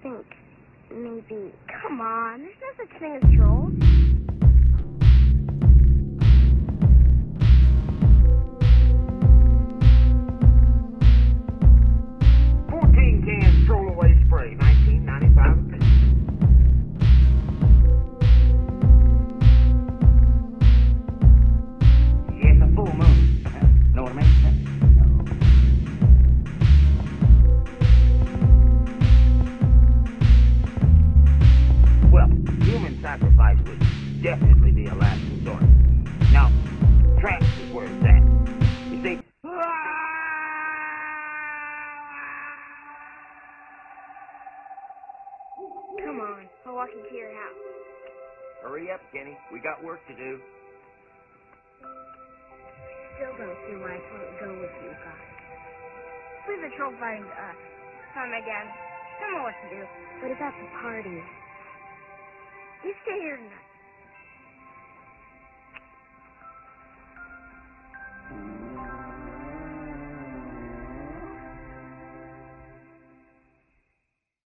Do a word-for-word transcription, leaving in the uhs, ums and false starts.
think maybe... Come on, there's no such thing as trolls. fourteen cans Troll Away spray, nineteen ninety-five a piece. Yes, a full moon. Know what I mean? Well, human sacrifice would definitely be a last resort. Now, traps is where it's at. You see? Come on, I'll walk into your house. Hurry up, Kenny. We got work to do. Still don't see why I can't go with you guys. Leave the troll fighting to us. Come on, Dad. Tell me what to do. What about the party? You stay here tonight.